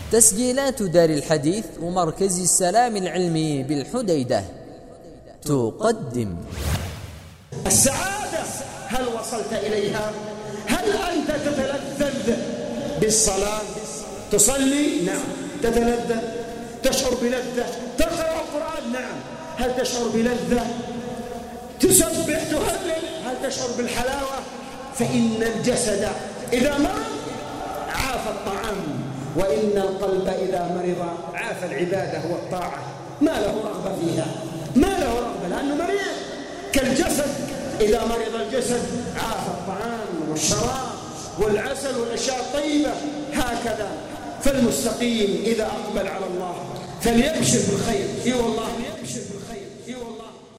تسجيلات دار الحديث ومركز السلام العلمي بالحديدة تقدم السعادة. هل وصلت إليها؟ هل أنت تتلذذ بالصلاة؟ تصلي؟ نعم. تتلذذ؟ تشعر بلذة؟ تقرأ القرآن؟ نعم. هل تشعر بلذة؟ تسبح تهلل؟ هل تشعر بالحلاوة؟ فإن الجسد إذا مرض عاف الطعام، وإن القلب إذا مرض عاف العبادة والطاعة. ما له رغبة فيها، ما له رغبة، لأنه مريض. كالجسد إذا مرض الجسد عاف الطعام والشراب والعسل والأشياء الطيبة. هكذا فالمستقيم إذا أقبل على الله فليبشر بالخير. إي والله يبشر بالخير.